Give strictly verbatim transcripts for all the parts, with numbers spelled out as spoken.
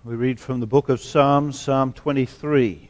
We read from the book of Psalms, Psalm twenty-three.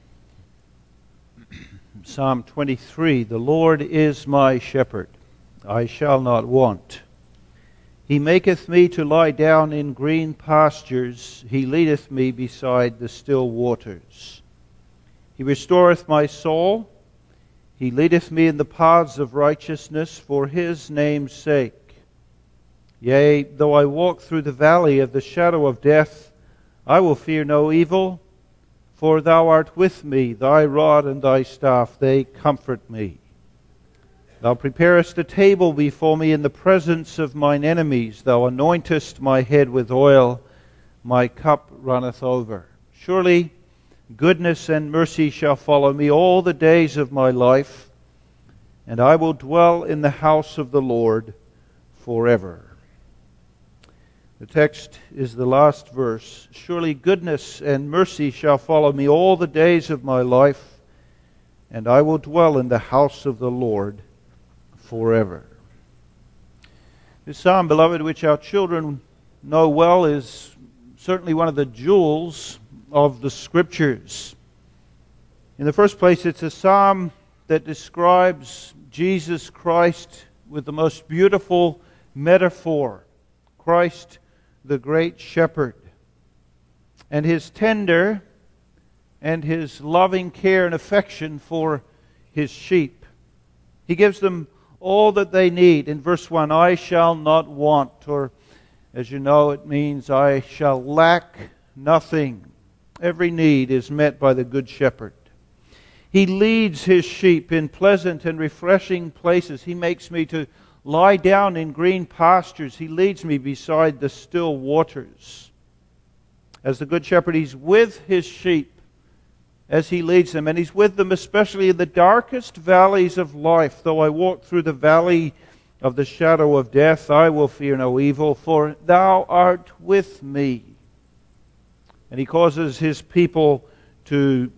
Psalm twenty-three, the Lord is my shepherd, I shall not want. He maketh me to lie down in green pastures, He leadeth me beside the still waters. He restoreth my soul, He leadeth me in the paths of righteousness for His name's sake. Yea, though I walk through the valley of the shadow of death, I will fear no evil, for Thou art with me, Thy rod and Thy staff, they comfort me. Thou preparest a table before me in the presence of mine enemies. Thou anointest my head with oil, my cup runneth over. Surely goodness and mercy shall follow me all the days of my life, and I will dwell in the house of the Lord forever. The text is the last verse. Surely goodness and mercy shall follow me all the days of my life, and I will dwell in the house of the Lord forever. This psalm, beloved, which our children know well, is certainly one of the jewels of the Scriptures. In the first place, it's a psalm that describes Jesus Christ with the most beautiful metaphor. Christ, the great shepherd, and His tender and His loving care and affection for His sheep. He gives them all that they need. In verse one, I shall not want, or as you know, it means I shall lack nothing. Every need is met by the Good Shepherd. He leads His sheep in pleasant and refreshing places. He makes me to lie down in green pastures. He leads me beside the still waters. As the Good Shepherd, He's with His sheep as He leads them. And He's with them especially in the darkest valleys of life. Though I walk through the valley of the shadow of death, I will fear no evil, for Thou art with me. And He causes His people to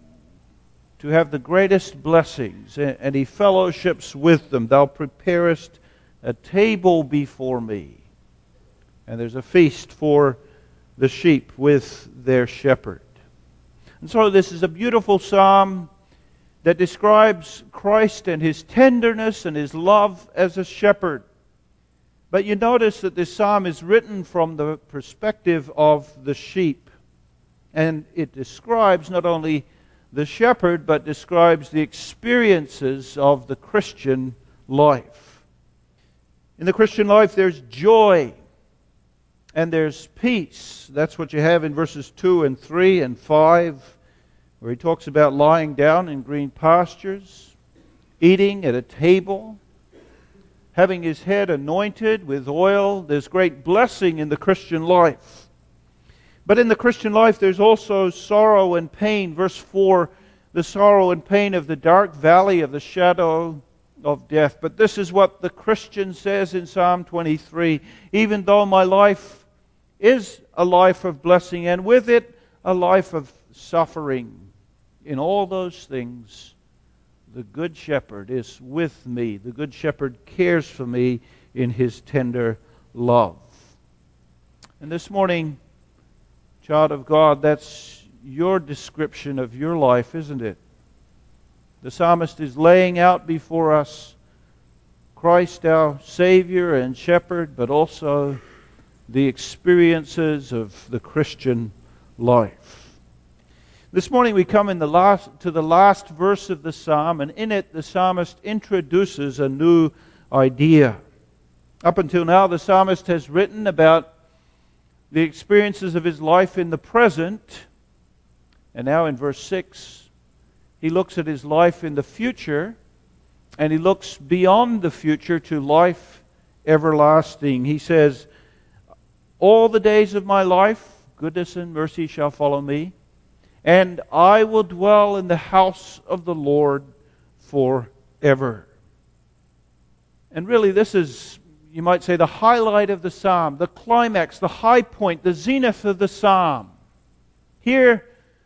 to have the greatest blessings, and He fellowships with them. Thou preparest a table before me. And there's a feast for the sheep with their shepherd. And so this is a beautiful psalm that describes Christ and His tenderness and His love as a shepherd. But you notice that this psalm is written from the perspective of the sheep. And it describes not only the shepherd, but describes the experiences of the Christian life. In the Christian life, there's joy and there's peace. That's what you have in verses two and three and five, where he talks about lying down in green pastures, eating at a table, having his head anointed with oil. There's great blessing in the Christian life. But in the Christian life, there's also sorrow and pain. Verse four, the sorrow and pain of the dark valley of the shadow of death. But this is what the Christian says in Psalm twenty-three. Even though my life is a life of blessing, and with it a life of suffering, in all those things, the Good Shepherd is with me. The Good Shepherd cares for me in His tender love. And this morning, child of God, that's your description of your life, isn't it? The psalmist is laying out before us Christ, our Savior and Shepherd, but also the experiences of the Christian life. This morning we come in the last, to the last verse of the psalm, and in it the psalmist introduces a new idea. Up until now, the psalmist has written about the experiences of his life in the present. And now in verse six, he looks at his life in the future, and he looks beyond the future to life everlasting. He says, all the days of my life, goodness and mercy shall follow me, and I will dwell in the house of the Lord forever. And really, this is, you might say, the highlight of the psalm, the climax, the high point, the zenith of the psalm. Here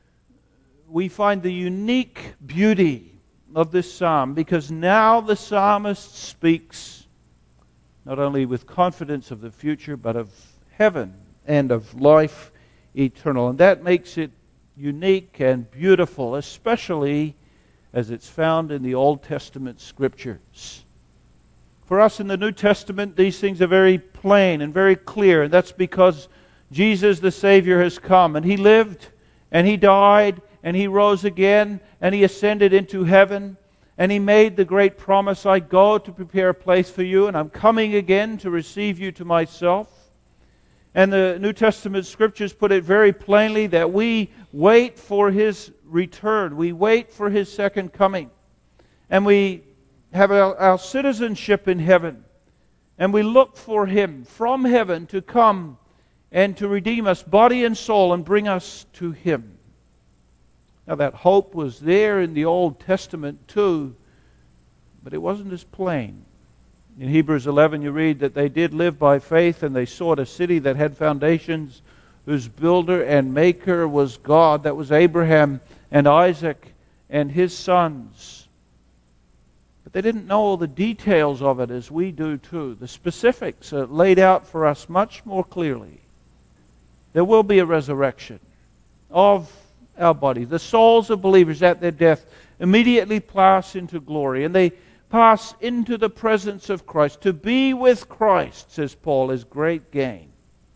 we find the unique beauty of this psalm, because now the psalmist speaks not only with confidence of the future, but of heaven and of life eternal. And that makes it unique and beautiful, especially as it's found in the Old Testament Scriptures. For us in the New Testament, these things are very plain and very clear, and that's because Jesus the Savior has come, and He lived, and He died, and He rose again, and He ascended into heaven, and He made the great promise, I go to prepare a place for you, and I'm coming again to receive you to myself. And the New Testament Scriptures put it very plainly that we wait for His return. We wait for His second coming. And we have our, our citizenship in heaven. And we look for Him from heaven to come and to redeem us, body and soul, and bring us to Him. Now that hope was there in the Old Testament too, but it wasn't as plain. In Hebrews eleven you read that they did live by faith, and they sought a city that had foundations, whose builder and maker was God. That was Abraham and Isaac and his sons. But they didn't know all the details of it as we do too. The specifics are laid out for us much more clearly. There will be a resurrection of our bodies. The souls of believers at their death immediately pass into glory, and they pass into the presence of Christ. To be with Christ, says Paul, is great gain.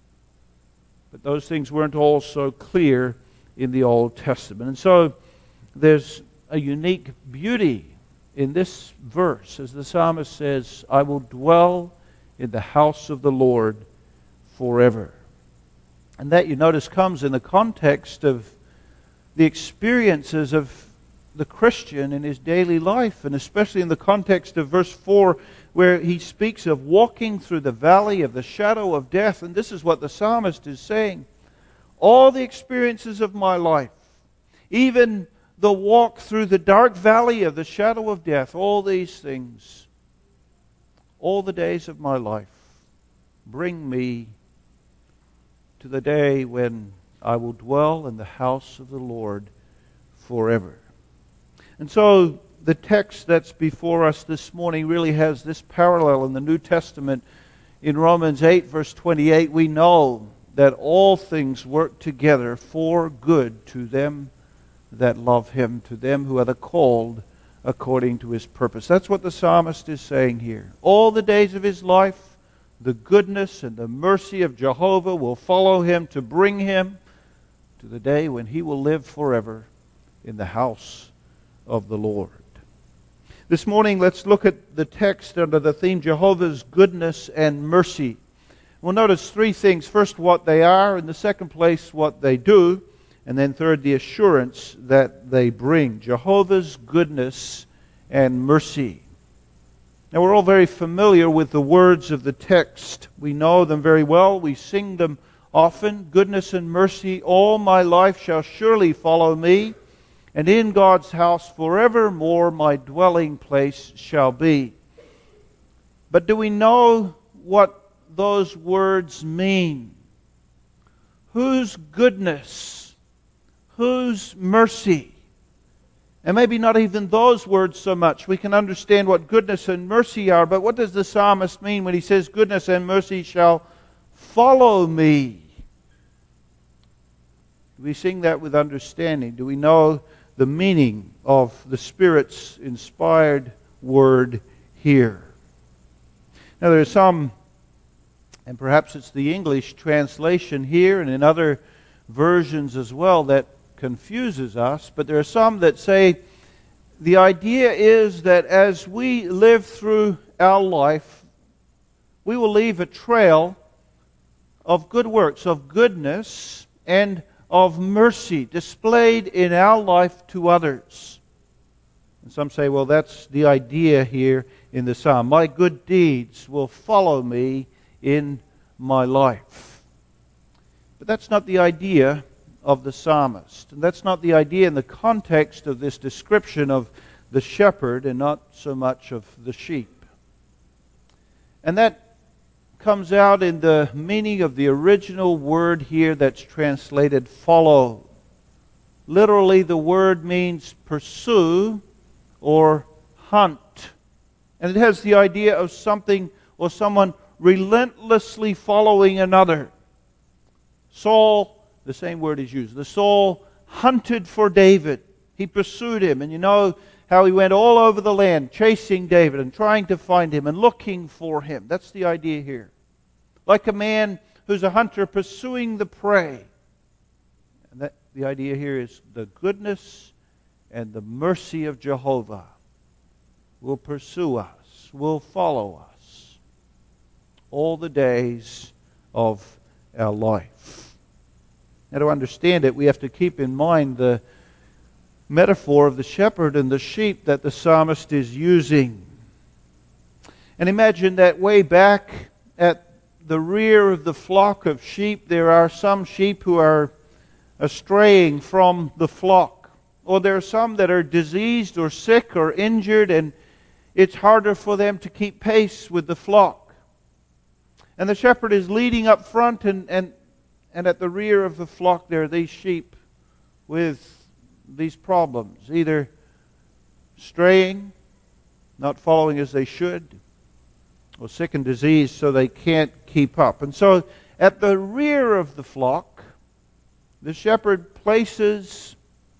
But those things weren't all so clear in the Old Testament. And so there's a unique beauty in this verse, as the psalmist says, I will dwell in the house of the Lord forever. And that, you notice, comes in the context of the experiences of the Christian in his daily life, and especially in the context of verse four, where he speaks of walking through the valley of the shadow of death. And this is what the psalmist is saying. All the experiences of my life, even the walk through the dark valley of the shadow of death, all these things, all the days of my life, bring me to the day when I will dwell in the house of the Lord forever. And so the text that's before us this morning really has this parallel in the New Testament. In Romans eight, verse twenty-eight, we know that all things work together for good to them that love Him, to them who are the called according to His purpose. That's what the psalmist is saying here. All the days of his life, the goodness and the mercy of Jehovah will follow him to bring him to the day when he will live forever in the house of the Lord. This morning, let's look at the text under the theme, Jehovah's goodness and mercy. We'll notice three things. First, what they are. In the second place, what they do. And then third, the assurance that they bring. Jehovah's goodness and mercy. Now, we're all very familiar with the words of the text. We know them very well. We sing them often. Goodness and mercy all my life shall surely follow me, and in God's house forevermore my dwelling place shall be. But do we know what those words mean? Whose goodness? Whose mercy? And maybe not even those words so much. We can understand what goodness and mercy are, but what does the psalmist mean when he says, goodness and mercy shall follow me? Do we sing that with understanding? Do we know the meaning of the Spirit's inspired word here? Now there are some, and perhaps it's the English translation here and in other versions as well, that confuses us, but there are some that say the idea is that as we live through our life, we will leave a trail of good works, of goodness and of mercy displayed in our life to others. And some say, well, that's the idea here in the psalm. My good deeds will follow me in my life. But that's not the idea of the psalmist. And that's not the idea in the context of this description of the shepherd and not so much of the sheep. And that comes out in the meaning of the original word here that's translated follow. Literally, the word means pursue or hunt. And it has the idea of something or someone relentlessly following another. Saul the same word is used. The Saul hunted for David. He pursued him. And you know how he went all over the land chasing David and trying to find him and looking for him. That's the idea here. Like a man who's a hunter pursuing the prey. And that, the idea here is the goodness and the mercy of Jehovah will pursue us, will follow us all the days of our life. Now, to understand it, we have to keep in mind the metaphor of the shepherd and the sheep that the psalmist is using. And imagine that way back at the rear of the flock of sheep, there are some sheep who are straying from the flock. Or there are some that are diseased or sick or injured, and it's harder for them to keep pace with the flock. And the shepherd is leading up front, and, and, and at the rear of the flock there are these sheep with these problems, either straying, not following as they should, or sick and diseased so they can't keep up. And so at the rear of the flock, the shepherd places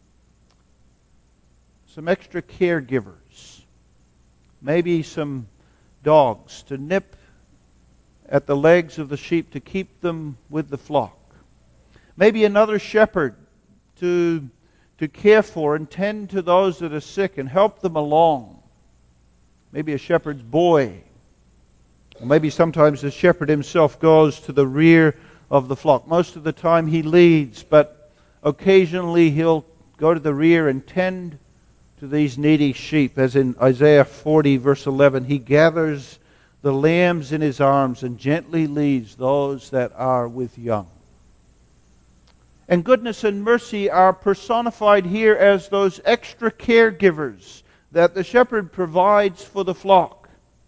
some extra caregivers, maybe some dogs to nip at the legs of the sheep to keep them with the flock. Maybe another shepherd to to care for and tend to those that are sick and help them along. Maybe a shepherd's boy. Or maybe sometimes the shepherd himself goes to the rear of the flock. Most of the time he leads, but occasionally he'll go to the rear and tend to these needy sheep. As in Isaiah forty verse eleven, he gathers the lambs in his arms and gently leads those that are with young. And goodness and mercy are personified here as those extra caregivers that the shepherd provides for the flock.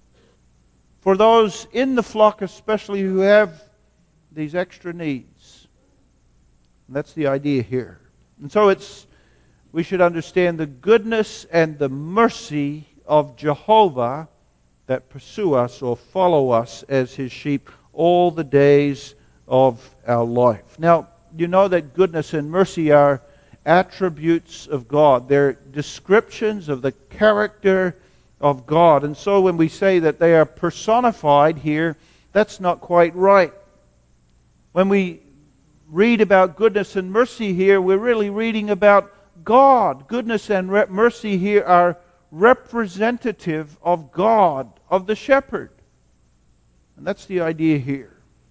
For those in the flock especially who have these extra needs. And that's the idea here. And so it's we should understand the goodness and the mercy of Jehovah that pursue us or follow us as His sheep all the days of our life. Now, you know that goodness and mercy are attributes of God. They're descriptions of the character of God. And so when we say that they are personified here, that's not quite right. When we read about goodness and mercy here, we're really reading about God. Goodness and re- mercy here are representative of God, of the shepherd. And that's the idea here.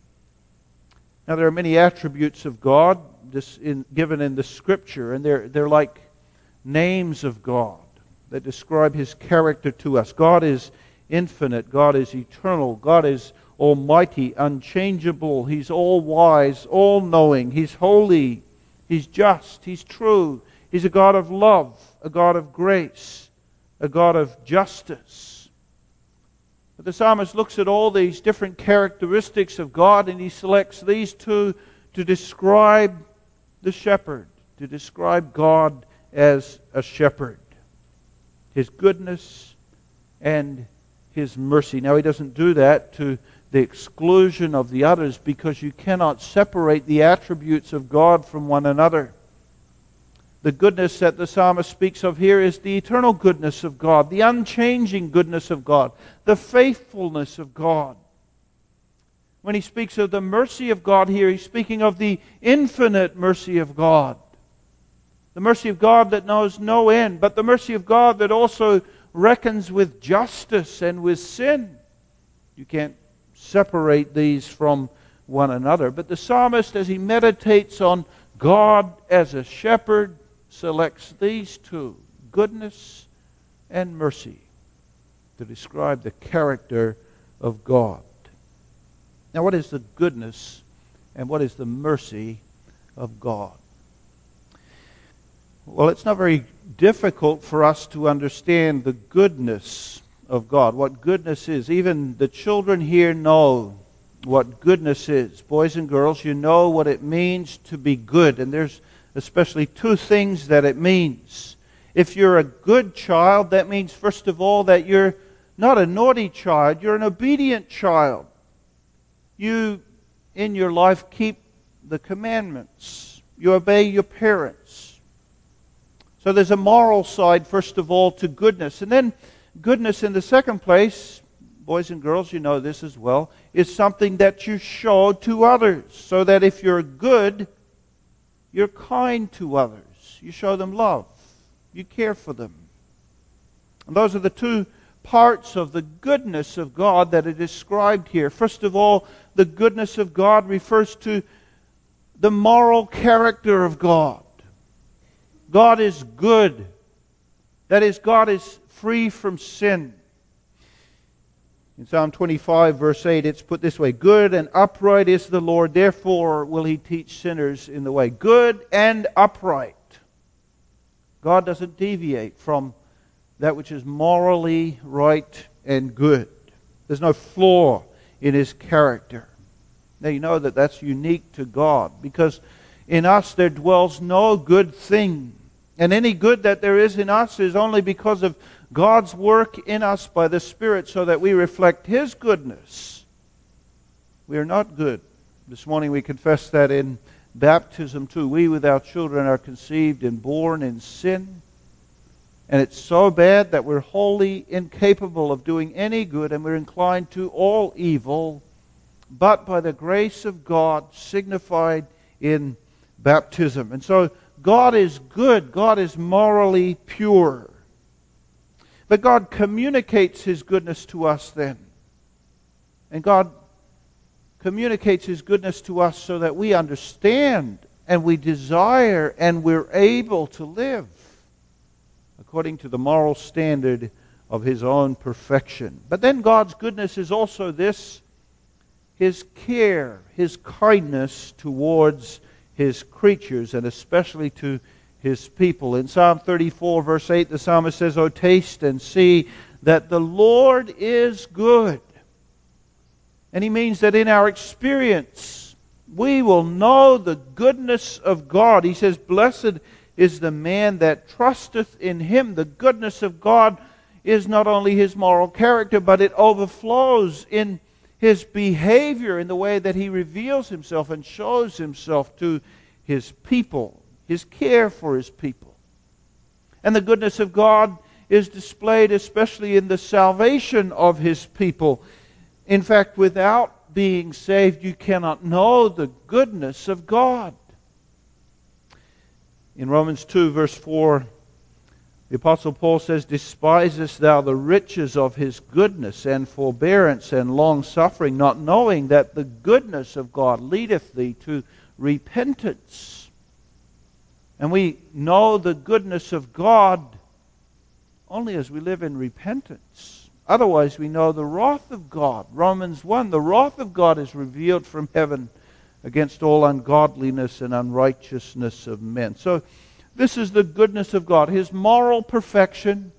Now, there are many attributes of God this in, given in the Scripture, and they're, they're like names of God that describe His character to us. God is infinite. God is eternal. God is almighty, unchangeable. He's all-wise, all-knowing. He's holy. He's just. He's true. He's a God of love, a God of grace, a God of justice. But the psalmist looks at all these different characteristics of God, and he selects these two to describe the shepherd, to describe God as a shepherd. His goodness and His mercy. Now, he doesn't do that to the exclusion of the others, because you cannot separate the attributes of God from one another. The goodness that the psalmist speaks of here is the eternal goodness of God, the unchanging goodness of God, the faithfulness of God. When he speaks of the mercy of God here, he's speaking of the infinite mercy of God. The mercy of God that knows no end, but the mercy of God that also reckons with justice and with sin. You can't separate these from one another. But the psalmist, as he meditates on God as a shepherd, selects these two, goodness and mercy, to describe the character of God. Now, what is the goodness and what is the mercy of God? Well, it's not very difficult for us to understand the goodness of God, what goodness is. Even the children here know what goodness is. Boys and girls, you know what it means to be good, and there's especially two things that it means. If you're a good child, that means, first of all, that you're not a naughty child, you're an obedient child. You, in your life, keep the commandments. You obey your parents. So there's a moral side, first of all, to goodness. And then goodness in the second place, boys and girls, you know this as well, is something that you show to others. So that if you're good, you're kind to others. You show them love. You care for them. And those are the two parts of the goodness of God that are described here. First of all, the goodness of God refers to the moral character of God. God is good. That is, God is free from sin. In Psalm twenty-five, verse eight, it's put this way: good and upright is the Lord, therefore will He teach sinners in the way. Good and upright. God doesn't deviate from that which is morally right and good. There's no flaw in His character. Now you know that that's unique to God, because in us there dwells no good thing. And any good that there is in us is only because of God's work in us by the Spirit, so that we reflect His goodness. We are not good. This morning we confess that in baptism too. We with our children are conceived and born in sin. And it's so bad that we're wholly incapable of doing any good, and we're inclined to all evil, but by the grace of God signified in baptism. And so God is good. God is morally pure. But God communicates His goodness to us then. And God communicates His goodness to us so that we understand and we desire and we're able to live according to the moral standard of His own perfection. But then God's goodness is also this: His care, His kindness towards His creatures, and especially to His people. In Psalm thirty-four, verse eight, the psalmist says, "O taste and see that the Lord is good." And he means that in our experience, we will know the goodness of God. He says, "Blessed is the man that trusteth in Him." The goodness of God is not only His moral character, but it overflows in His behavior, in the way that He reveals Himself and shows Himself to His people. His care for His people. And the goodness of God is displayed especially in the salvation of His people. In fact, without being saved, you cannot know the goodness of God. In Romans two, verse four, the Apostle Paul says, "Despisest thou the riches of His goodness and forbearance and long-suffering, not knowing that the goodness of God leadeth thee to repentance?" And we know the goodness of God only as we live in repentance. Otherwise, we know the wrath of God. Romans one, the wrath of God is revealed from heaven against all ungodliness and unrighteousness of men. So this is the goodness of God, His moral perfection,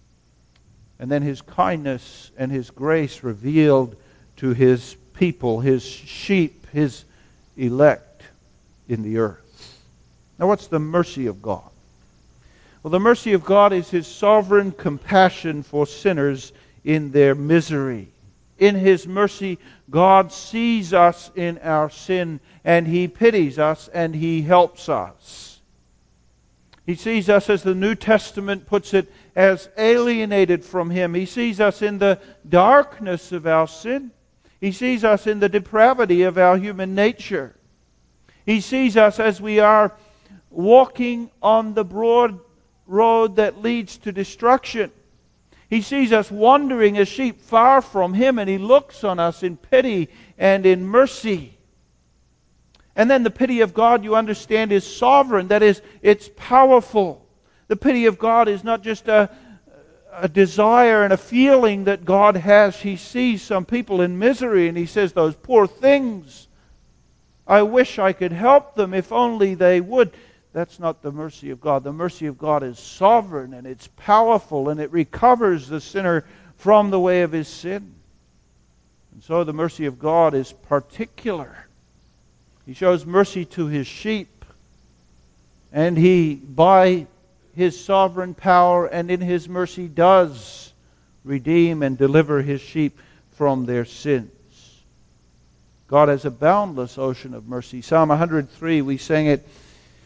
and then His kindness and His grace revealed to His people, His sheep, His elect in the earth. Now, what's the mercy of God? Well, the mercy of God is His sovereign compassion for sinners in their misery. In His mercy, God sees us in our sin, and He pities us, and He helps us. He sees us, as the New Testament puts it, as alienated from Him. He sees us in the darkness of our sin. He sees us in the depravity of our human nature. He sees us as we are walking on the broad road that leads to destruction. He sees us wandering as sheep far from Him, and He looks on us in pity and in mercy. And then the pity of God, you understand, is sovereign. That is, it's powerful. The pity of God is not just a, a desire and a feeling that God has. He sees some people in misery, and He says, "Those poor things, I wish I could help them if only they would." That's not the mercy of God. The mercy of God is sovereign, and it's powerful, and it recovers the sinner from the way of his sin. And so the mercy of God is particular. He shows mercy to His sheep, and He, by His sovereign power and in His mercy, does redeem and deliver His sheep from their sins. God has a boundless ocean of mercy. Psalm one hundred three, we sang it,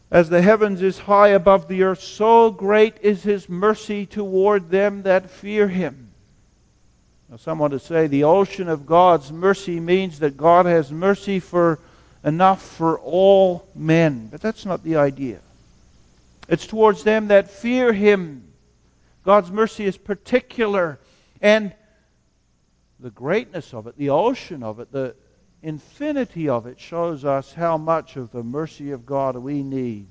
As the heavens is high above the earth, so great is His mercy toward them that fear Him. Now, some want to say the ocean of God's mercy means that God has mercy for enough for all men. But that's not the idea. It's towards them that fear Him. God's mercy is particular. And the greatness of it, the ocean of it, the infinity of it shows us how much of the mercy of God we need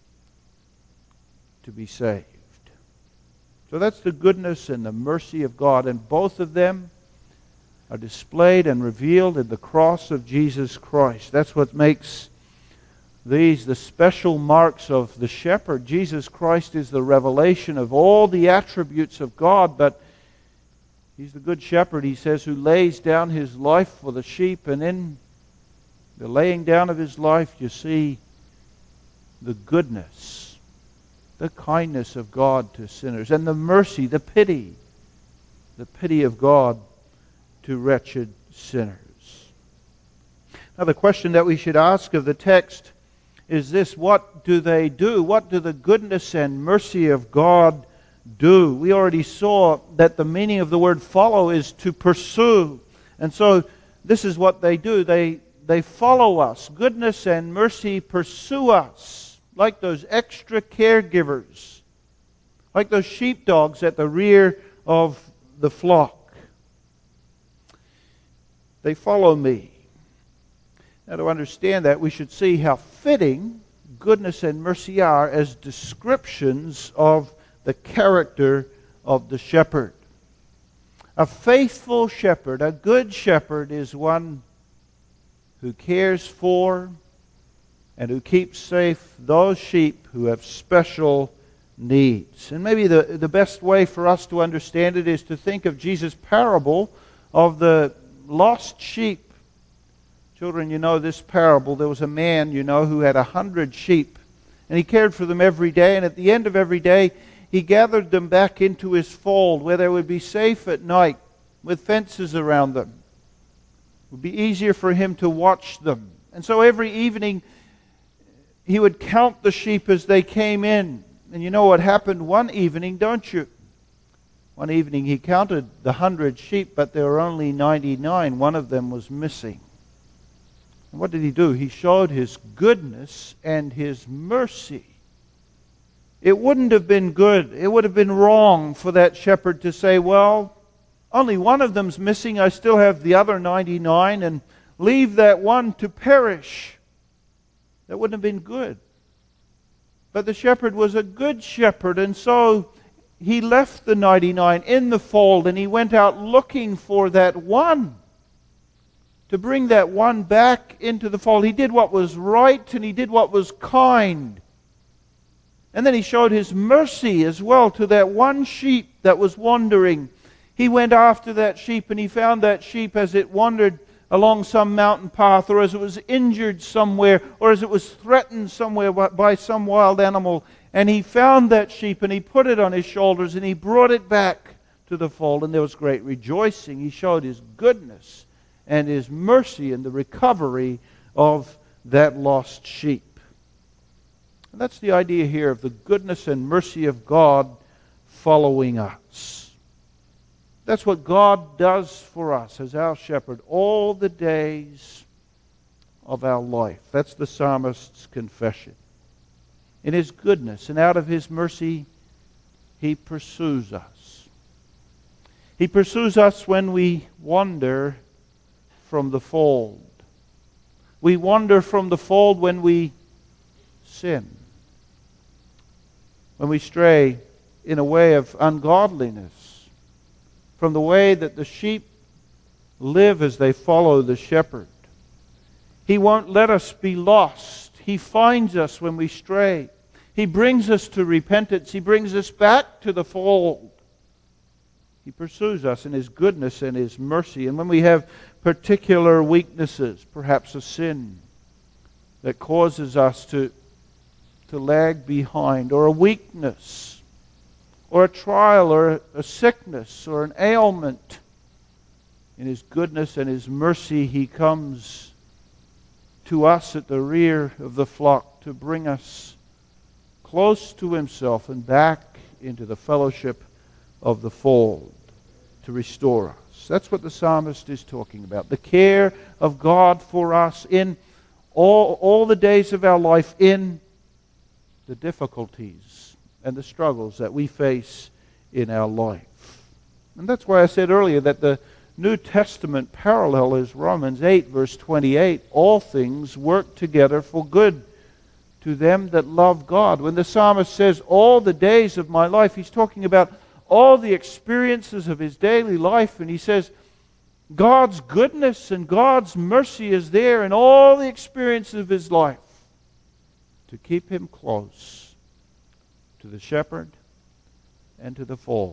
to be saved. So that's the goodness and the mercy of God, and both of them are displayed and revealed in the cross of Jesus Christ. That's what makes these the special marks of the shepherd. Jesus Christ is the revelation of all the attributes of God, but He's the good shepherd, He says, who lays down His life for the sheep, and in the laying down of His life you see the goodness, the kindness of God to sinners, and the mercy, the pity, the pity of God to wretched sinners. Now the question that we should ask of the text is this: what do they do? What do the goodness and mercy of God do? We already saw that the meaning of the word follow is to pursue. And so this is what they do. They, they follow us. Goodness and mercy pursue us, like those extra caregivers, like those sheepdogs at the rear of the flock. They follow me. Now, to understand that, we should see how fitting goodness and mercy are as descriptions of the character of the shepherd. A faithful shepherd, a good shepherd, is one who cares for and who keeps safe those sheep who have special needs. And maybe the, the best way for us to understand it is to think of Jesus' parable of the lost sheep. Children, you know this parable. There was a man, you know, who had a hundred sheep, and he cared for them every day, and at the end of every day, he gathered them back into his fold where they would be safe at night with fences around them. It would be easier for him to watch them. And so every evening he would count the sheep as they came in. And you know what happened one evening, don't you? One evening he counted the hundred sheep, but there were only ninety-nine. One of them was missing. And what did he do? He showed his goodness and his mercy. It wouldn't have been good. It would have been wrong for that shepherd to say, well, only one of them's missing. I still have the other ninety-nine, and leave that one to perish. That wouldn't have been good. But the shepherd was a good shepherd, and so he left the ninety-nine in the fold, and he went out looking for that one, to bring that one back into the fold. He did what was right, and he did what was kind. And then he showed his mercy as well to that one sheep that was wandering. He went after that sheep, and he found that sheep as it wandered along some mountain path, or as it was injured somewhere, or as it was threatened somewhere by some wild animal. And he found that sheep, and he put it on his shoulders, and he brought it back to the fold, and there was great rejoicing. He showed his goodness and his mercy in the recovery of that lost sheep. And that's the idea here of the goodness and mercy of God following us. That's what God does for us as our shepherd all the days of our life. That's the psalmist's confession. In His goodness and out of His mercy, He pursues us. He pursues us when we wander from the fold. We wander from the fold when we sin, when we stray in a way of ungodliness, from the way that the sheep live as they follow the shepherd. He won't let us be lost. He finds us when we stray. He brings us to repentance. He brings us back to the fold. He pursues us in His goodness and His mercy. And when we have particular weaknesses, perhaps a sin that causes us to, to lag behind, or a weakness, or a trial, or a sickness, or an ailment, in His goodness and His mercy, He comes to us at the rear of the flock to bring us close to himself and back into the fellowship of the fold to restore us. That's what the psalmist is talking about. The care of God for us in all, all the days of our life, in the difficulties and the struggles that we face in our life. And that's why I said earlier that the New Testament parallel is Romans eight, verse twenty-eight. All things work together for good to them that love God. When the psalmist says, all the days of my life, he's talking about all the experiences of his daily life. And he says, God's goodness and God's mercy is there in all the experiences of his life to keep him close to the shepherd and to the fold.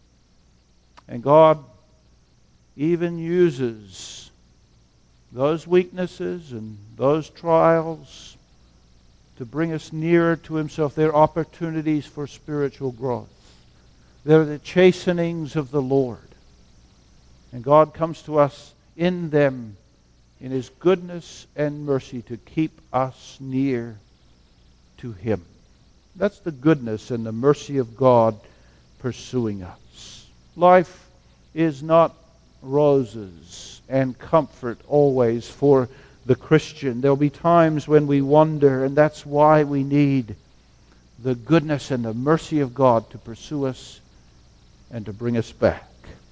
And God even uses those weaknesses and those trials to bring us nearer to himself. They're opportunities for spiritual growth. They're the chastenings of the Lord. And God comes to us in them, in his goodness and mercy, to keep us near to him. That's the goodness and the mercy of God pursuing us. Life is not roses and comfort always for the Christian. There'll be times when we wonder, and that's why we need the goodness and the mercy of God to pursue us and to bring us back.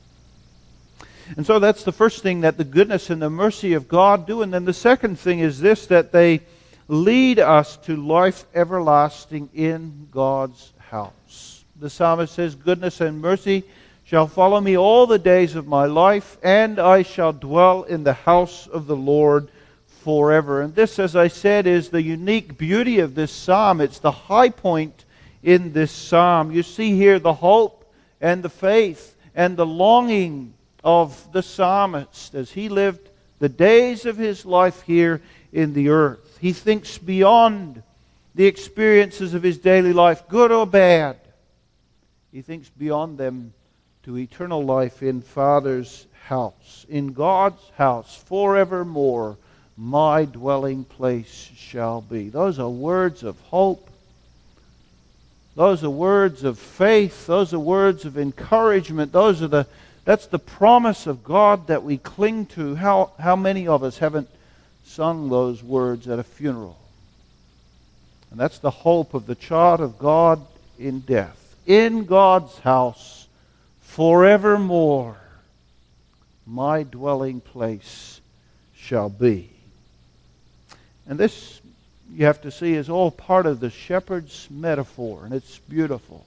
And so that's the first thing that the goodness and the mercy of God do. And then the second thing is this, that they lead us to life everlasting in God's house. The psalmist says, goodness and mercy shall follow me all the days of my life, and I shall dwell in the house of the Lord forever. And this, as I said, is the unique beauty of this psalm. It's the high point in this psalm. You see here the hope and the faith and the longing of the psalmist as he lived the days of his life here in the earth. He thinks beyond the experiences of his daily life, good or bad. He thinks beyond them to eternal life in Father's house. In God's house forevermore my dwelling place shall be. Those are words of hope. Those are words of faith. Those are words of encouragement. Those are the that's the promise of God that we cling to. How how many of us haven't sung those words at a funeral? And that's the hope of the child of God in death. In God's house forevermore my dwelling place shall be. And this, you have to see, is all part of the shepherd's metaphor, and it's beautiful.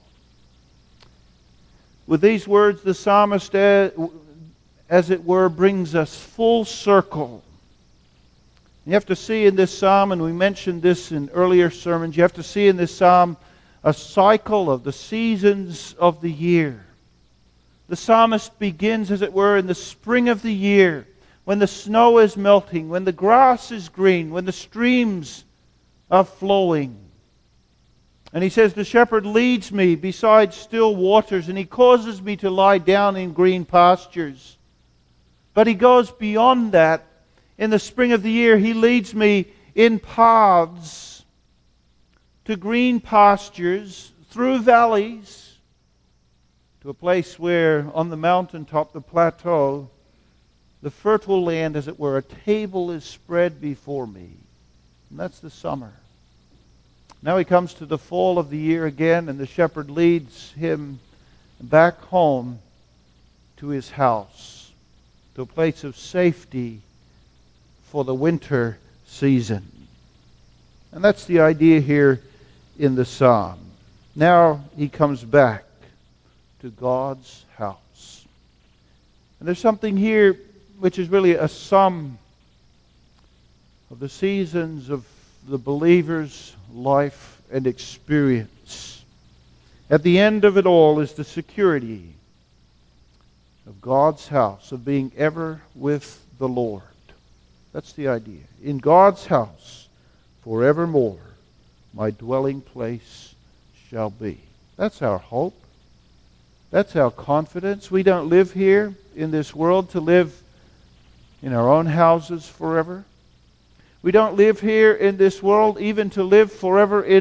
With these words, the psalmist, as it were, brings us full circle. You have to see in this psalm, and we mentioned this in earlier sermons, you have to see in this psalm a cycle of the seasons of the year. The psalmist begins, as it were, in the spring of the year, when the snow is melting, when the grass is green, when the streams are flowing. And he says, the shepherd leads me beside still waters, and he causes me to lie down in green pastures. But he goes beyond that. In the spring of the year, he leads me in paths to green pastures, through valleys, to a place where on the mountaintop, the plateau, the fertile land, as it were, a table is spread before me. And that's the summer. Now he comes to the fall of the year again, and the shepherd leads him back home to his house, to a place of safety for the winter season. And that's the idea here in the psalm. Now he comes back to God's house. And there's something here which is really a sum of the seasons of the believer's life and experience. At the end of it all is the security of God's house, of being ever with the Lord. That's the idea. In God's house, forevermore, my dwelling place shall be. That's our hope. That's our confidence. We don't live here in this world to live in our own houses forever. We don't live here in this world even to live forever in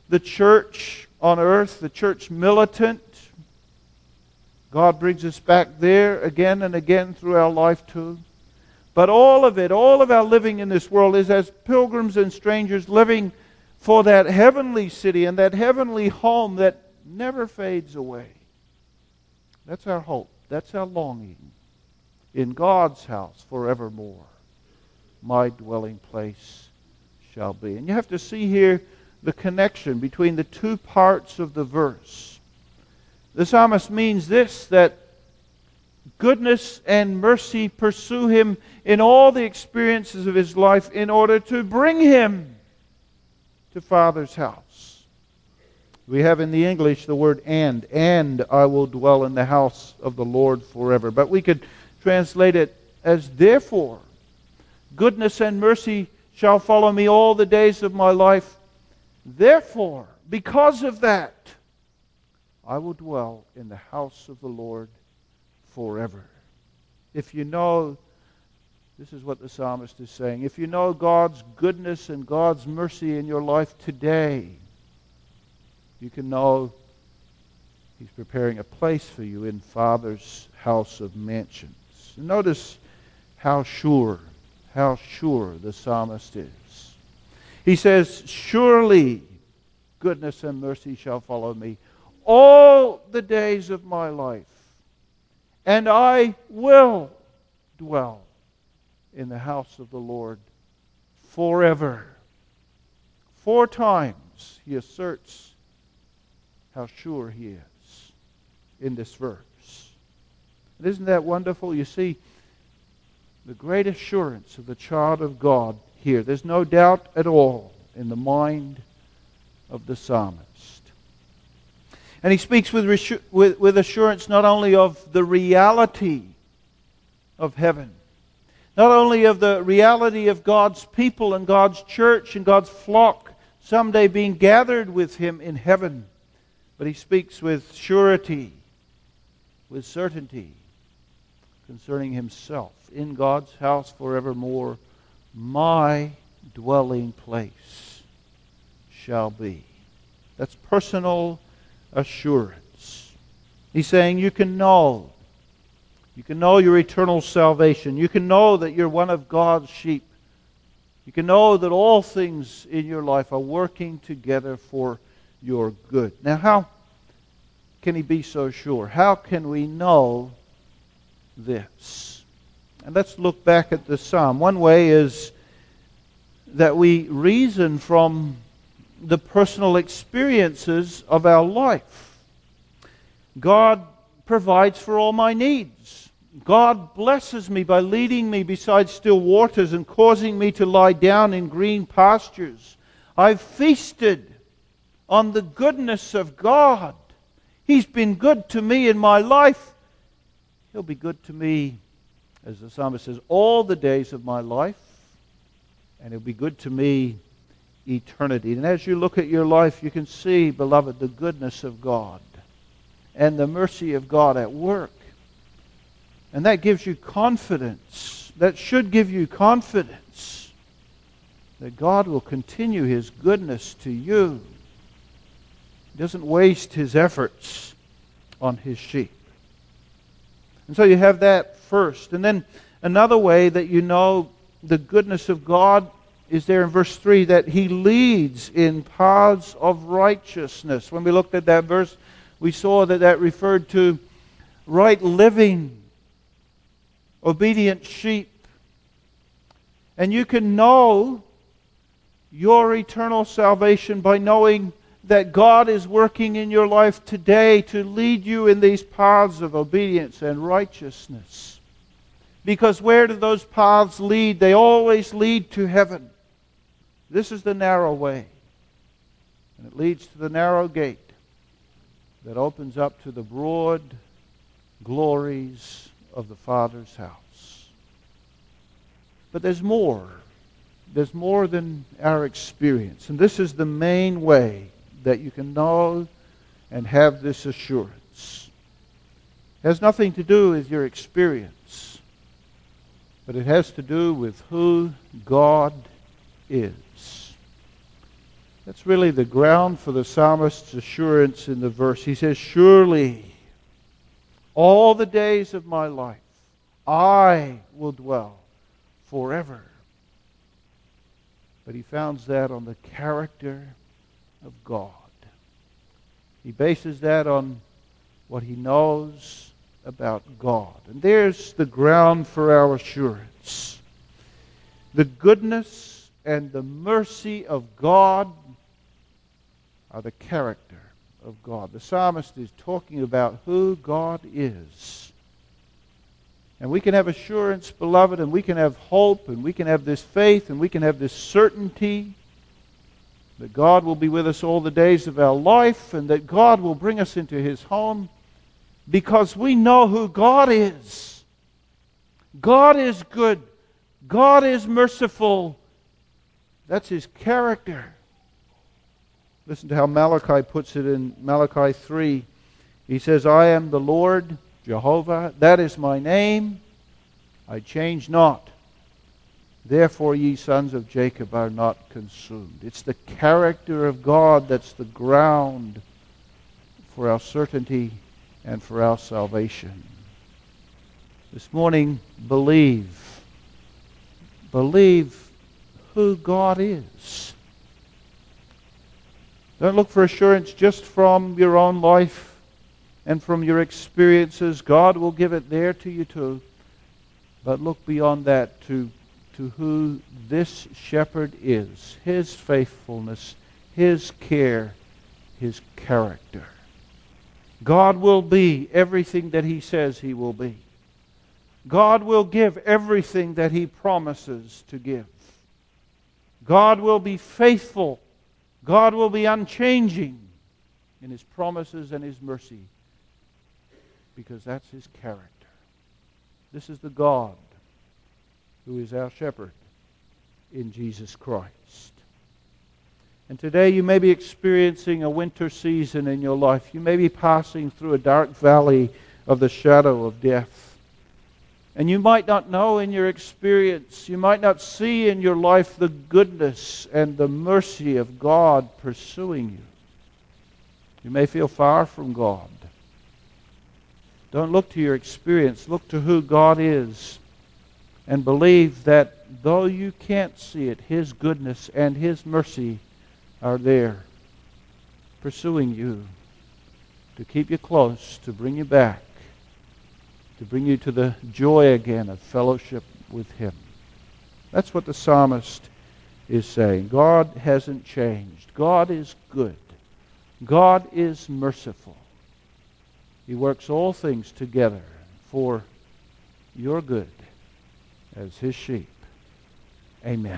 the church on earth, the church militant. God brings us back there again and again through our life too. But all of it, all of our living in this world is as pilgrims and strangers living for that heavenly city and that heavenly home that never fades away. That's our hope. That's our longing. In God's house forevermore, my dwelling place shall be. And you have to see here the connection between the two parts of the verse. The psalmist means this, that goodness and mercy pursue him in all the experiences of his life in order to bring him to Father's house. We have in the English the word and. And I will dwell in the house of the Lord forever. But we could translate it as therefore. Goodness and mercy shall follow me all the days of my life. Therefore, because of that, I will dwell in the house of the Lord forever. If you know, this is what the psalmist is saying, if you know God's goodness and God's mercy in your life today, you can know He's preparing a place for you in Father's house of mansions. Notice how sure, how sure the psalmist is. He says, surely goodness and mercy shall follow me all the days of my life, and I will dwell in the house of the Lord forever. Four times he asserts how sure he is in this verse. And isn't that wonderful? You see, the great assurance of the child of God here. There's no doubt at all in the mind of the psalmist. And he speaks with, with, with assurance not only of the reality of heaven, not only of the reality of God's people and God's church and God's flock someday being gathered with Him in heaven, but he speaks with surety, with certainty concerning himself. In God's house forevermore, my dwelling place shall be. That's personal assurance. He's saying you can know. You can know your eternal salvation. You can know that you're one of God's sheep. You can know that all things in your life are working together for your good. Now, how can he be so sure? How can we know this? And let's look back at the psalm. One way is that we reason from the personal experiences of our life. God provides for all my needs. God blesses me by leading me beside still waters and causing me to lie down in green pastures. I've feasted on the goodness of God. He's been good to me in my life. He'll be good to me, as the psalmist says, all the days of my life. And He'll be good to me eternity. And as you look at your life, you can see, beloved, the goodness of God and the mercy of God at work. And that gives you confidence. That should give you confidence that God will continue His goodness to you. He doesn't waste His efforts on His sheep. And so you have that first. And then another way that you know the goodness of God is there in verse three, that He leads in paths of righteousness. When we looked at that verse, we saw that that referred to right living, obedient sheep. And you can know your eternal salvation by knowing that God is working in your life today to lead you in these paths of obedience and righteousness. Because where do those paths lead? They always lead to heaven. This is the narrow way. And it leads to the narrow gate that opens up to the broad glories of the Father's house. But there's more. There's more than our experience. And this is the main way that you can know and have this assurance. It has nothing to do with your experience, but it has to do with who God is. That's really the ground for the psalmist's assurance in the verse. He says, surely all the days of my life I will dwell forever. But he founds that on the character of God. He bases that on what he knows about God. And there's the ground for our assurance. The goodness and the mercy of God are the character of God. The psalmist is talking about who God is. And we can have assurance, beloved, and we can have hope, and we can have this faith, and we can have this certainty that God will be with us all the days of our life, and that God will bring us into His home, because we know who God is. God is good. God is merciful. That's His character. Listen to how Malachi puts it in Malachi three. He says, I am the Lord Jehovah, that is my name, I change not. Therefore ye sons of Jacob are not consumed. It's the character of God that's the ground for our certainty and for our salvation. This morning, believe. Believe who God is. Don't look for assurance just from your own life and from your experiences. God will give it there to you too. But look beyond that to, to who this shepherd is. His faithfulness, His care, His character. God will be everything that He says He will be. God will give everything that He promises to give. God will be faithful. God will be unchanging in His promises and His mercy, because that's His character. This is the God who is our shepherd in Jesus Christ. And today you may be experiencing a winter season in your life. You may be passing through a dark valley of the shadow of death. And you might not know in your experience, you might not see in your life the goodness and the mercy of God pursuing you. You may feel far from God. Don't look to your experience. Look to who God is. And believe that though you can't see it, His goodness and His mercy are there, pursuing you to keep you close, to bring you back, to bring you to the joy again of fellowship with Him. That's what the psalmist is saying. God hasn't changed. God is good. God is merciful. He works all things together for your good as His sheep. Amen.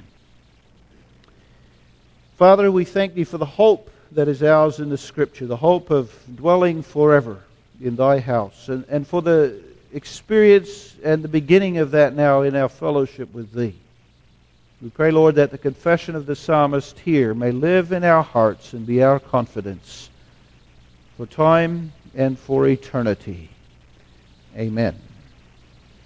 Father, we thank Thee for the hope that is ours in the Scripture, the hope of dwelling forever in Thy house, and, and for the experience and the beginning of that now in our fellowship with Thee. We pray, Lord, that the confession of the psalmist here may live in our hearts and be our confidence for time and for eternity. Amen.